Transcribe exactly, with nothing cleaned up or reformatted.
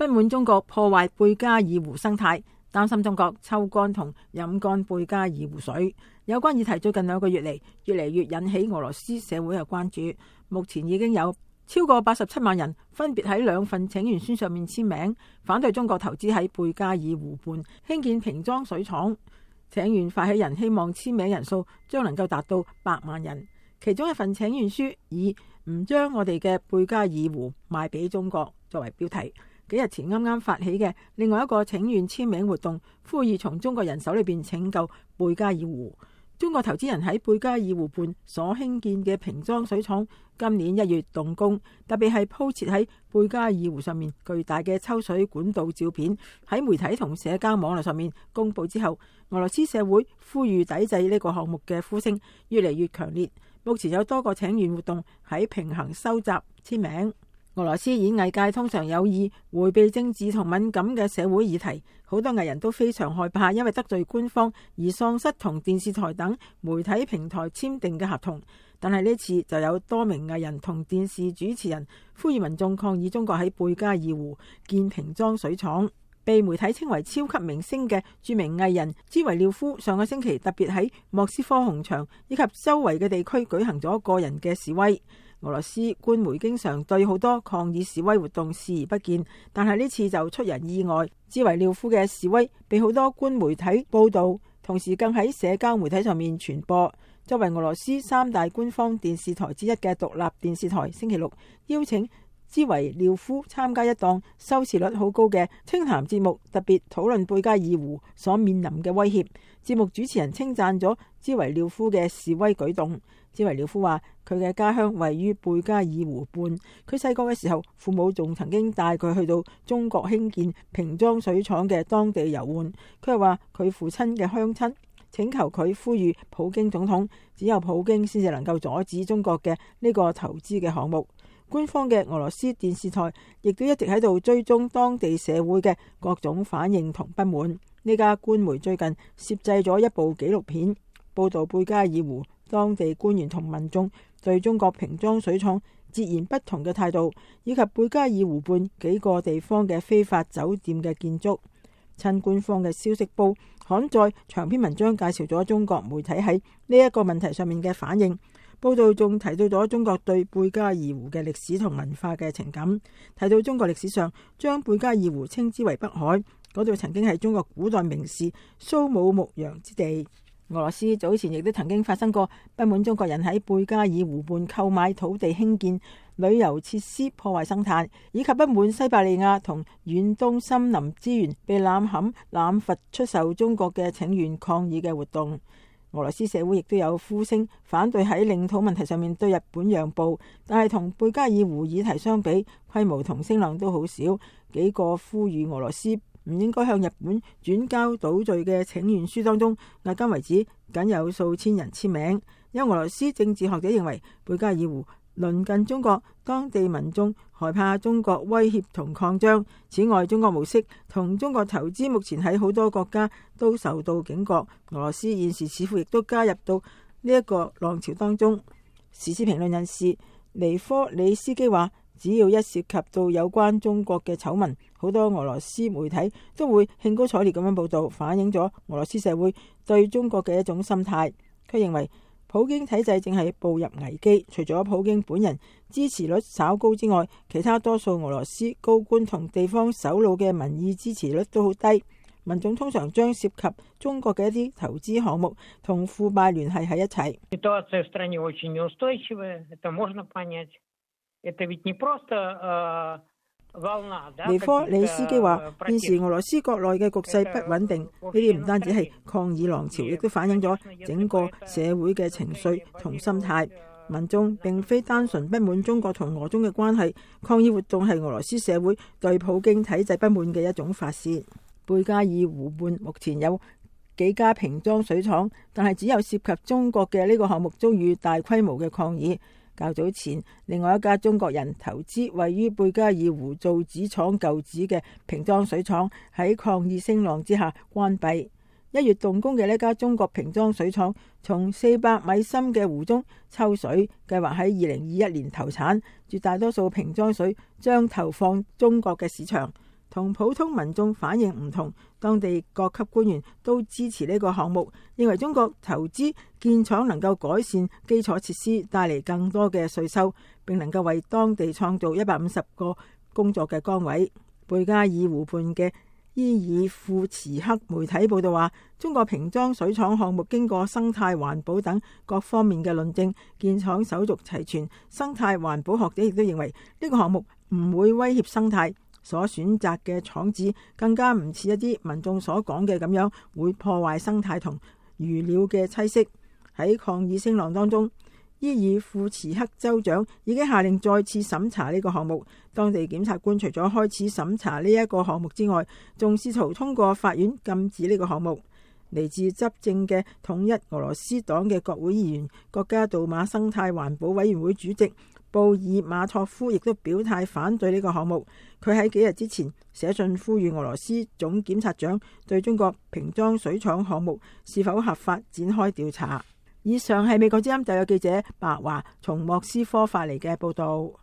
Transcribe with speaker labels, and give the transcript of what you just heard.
Speaker 1: 不滿中國破壞貝加爾湖生態，擔心中國抽乾同飲乾貝加爾湖水。有關議題最近兩個月嚟越嚟越引起俄羅斯社會嘅關注。目前已經有超過八十七萬人分別喺兩份請願書上面簽名，反對中國投資喺貝加爾湖畔興建瓶裝水廠。請願發起人希望簽名人數將能夠達到百萬人。其中一份請願書以唔將我哋嘅貝加爾湖賣俾中國作為標題。幾日前啱啱發起嘅另外一個請願簽名活動，呼籲從中國人手裏邊拯救貝加爾湖。中國投資人喺貝加爾湖畔所興建嘅瓶裝水廠今年一月動工，特別係鋪設喺貝加爾湖上面巨大嘅抽水管道照片喺媒體同社交網絡上面公布之後，俄羅斯社會呼籲抵制呢個項目嘅呼聲越嚟越強烈。目前有多個請願活動喺平衡收集簽名。俄羅斯演藝界通常有意迴避政治同敏感嘅社會議題，好多藝人都非常害怕因為得罪官方而喪失同電視台等媒體平台簽訂嘅合同。但係呢次就有多名藝人同電視主持人呼籲民眾抗議中國喺貝加爾湖建瓶裝水廠。被媒體稱為超級明星嘅著名藝人茲維廖夫上個星期特別喺莫斯科紅場以及周圍嘅地區舉行咗個人嘅示威。俄羅斯官媒經常對好多抗議示威活動視而不見，但係呢次就出人意外，茲維廖夫嘅示威被好多官媒體報道，同時更喺社交媒體上面傳播。作為俄羅斯三大官方電視台之一嘅獨立電視台，星期六邀請茲維廖夫參加一檔收視率好高嘅清談節目，特別討論貝加爾湖所面臨嘅威脅。節目主持人稱讚咗茲維廖夫嘅示威舉動。茲維廖夫話佢嘅家鄉位於貝加爾湖畔，佢細個嘅時候，父母仲曾經帶佢去到中國興建瓶裝水廠嘅當地遊玩。佢又話佢父親嘅鄉親請求佢呼籲普京總統，只有普京先至能夠阻止中國嘅呢個投資嘅項目。官方嘅俄羅斯電視台亦都一直喺度追蹤當地社會嘅各種反應同不滿。呢家官媒最近攝製咗一部紀錄片，報道貝加爾湖當地官員同民眾對中國瓶裝水廠截然不同嘅態度，以及貝加爾湖畔幾個地方嘅非法酒店嘅建築。親官方嘅消息報刊載長篇文章介紹咗中國媒體喺呢一個問題上面嘅反應。報道仲提到咗中國對貝加爾湖嘅歷史同文化嘅情感，提到中國歷史上將貝加爾湖稱之為北海，嗰度曾經係中國古代名士蘇武牧羊之地。俄羅斯早前亦都曾經發生過不滿中國人喺貝加爾湖畔購買土地興建旅遊設施破壞生態，以及不滿西伯利亞同遠東森林資源被濫砍濫伐出售中國嘅請願抗議嘅活動。俄羅斯社會亦都有呼聲反對喺領土問題上面對日本讓步，但係同貝加爾湖議題相比，規模同聲量都好少。幾個呼籲俄羅斯唔應該向日本轉交島嶼嘅請願書當中，迄今為止僅有數千人簽名。有俄羅斯政治學者認為，貝加爾湖鄰近中國，當地民眾害怕中國威脅同擴張。此外，中國模式同中國投資目前喺好多國家都受到警覺。俄羅斯現時似乎亦都加入到呢一個浪潮當中。時事評論人士尼科里斯基話，只要一涉及到有關中國嘅醜聞，好多俄羅斯媒體都會興高采烈咁樣報道，反映咗俄羅斯社會對中國嘅一種心態。佢認為普京體制正係步入危機，除咗普京本人支持率稍高之外，其他多數俄羅斯高官同地方首腦嘅民意支持率都好低。民眾通常將涉及中國嘅一啲投資項目同腐敗聯繫喺一齊。尼科里斯基話，現時俄羅斯國內嘅局勢不穩定，呢啲唔單止係抗議浪潮，亦都反映咗整個社會嘅情緒同心態。民眾並非單純不滿中國同俄中嘅關係，抗議活動係俄羅斯社會對普京體制不滿嘅一種發洩。貝加爾湖畔目前有幾家瓶裝水廠，但係只有涉及中國嘅呢個項目遭遇大規模嘅抗議。較早前，另外一家中國人投資位於貝加爾湖造紙廠舊址嘅瓶裝水廠，喺抗議聲浪之下關閉。一月動工嘅呢家中國瓶裝水廠，從四百米深嘅湖中抽水，計劃喺二零二一年投產。絕大多數瓶裝水將投放中國嘅市場。 同普通民眾反應唔同，當地各級官員都支持呢個項目，認為中國投資建廠能夠改善基礎設施，帶嚟更多嘅稅收，並能夠為當地創造一百五十個工作嘅崗位。貝加爾湖畔嘅伊爾庫茨克媒體報道話，中國瓶裝水廠項目經過生態環保等各方面嘅論證，建廠手續齊全。生態環保學者亦都認為呢個項目唔會威脅生態，所選擇嘅廠址更加唔似一啲民眾所講嘅咁樣會破壞生態同魚鳥嘅棲息。喺抗議聲浪當中，伊爾庫茨克州長已經下令再次審查呢個項目。當地檢察官除咗開始審查呢一個項目之外，仲試圖通過法院禁止呢個項目。嚟自執政嘅統一俄羅斯黨嘅國會議員、國家杜馬生態環保委員會主席布爾馬托夫亦都表態反對呢個項目。佢喺幾日之前寫信呼籲俄羅斯總檢察長對中國瓶裝水廠項目是否合法展開調查。以上係美國之音特約記者白華從莫斯科發嚟嘅報道。